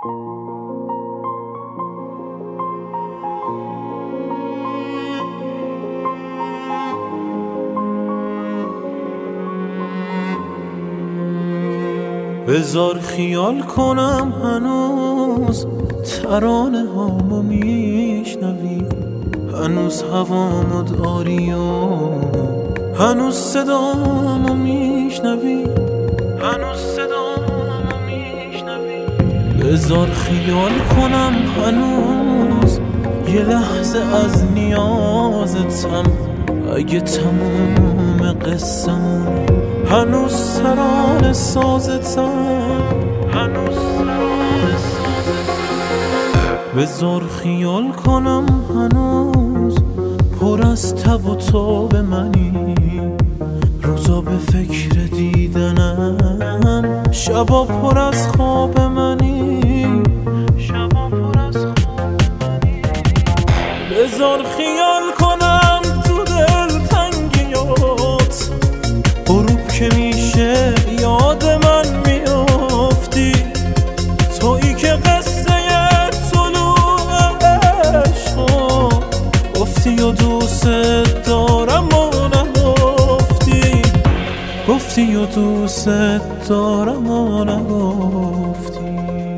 بذار خیال کنم هنوز ترانه هامو میشنوی، هنوز هوامو داری و هنوز صدامو میشنوی، هنوز صدامو میشنوی. بذار خیال کنم هنوز یه لحظه از نیازتم، اگه تموم قصه‌مون هنوز ترانه سازتم، هنوز ترانه سازتم. بذار خیال کنم هنوز پر از تب و تاب منی، روزا به فکر دیدنم، شبا پر از خواب منی، شبا پر از خواب منی. بذار خیال کنم تو دل تنگیات، غروب که میشه یاد من میافتی، تویی که قصه طلوع عشقا گفتی و دوست دارم و نگفتی، گفتی و دوست دارم و نگفتی.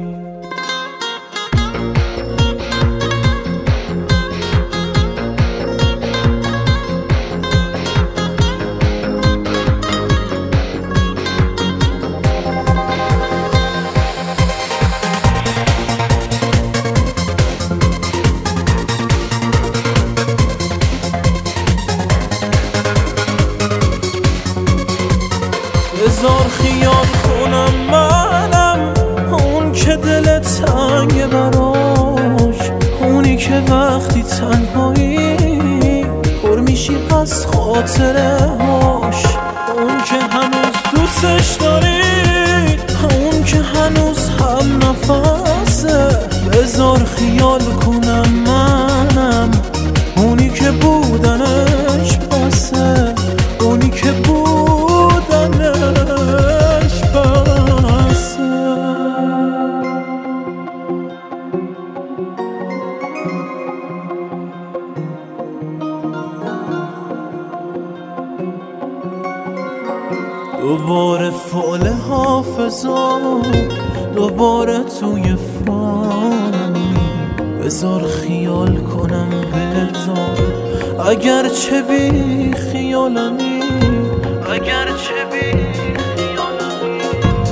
بذار خیال کنم منم اون که دل تنگ براش، اونی که وقتی تنهایی پر میشی از خاطره هاش، اون که هنوز دوستش داری، اون که هنوز هم نفسه. بذار خیال کنم منم اونی که بودنش بسه، اونی که بودنش بسه. دوباره فعل حافظا، دوباره توی فانی. بذار خیال کنم بذار اگرچه بی خیالمی، اگرچه بی خیالمی.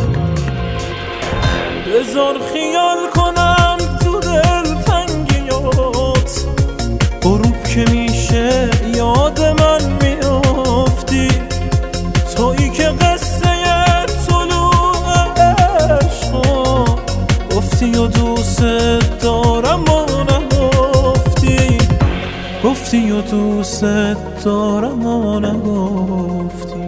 بذار خیال کنم تو دل تنگیات، غروب که میشه یاد من میافتی، تویی که قصه طلوع عشقا گفتی و دوست دارم و نگفتی، گفتی و دوست دارم و نگفتی.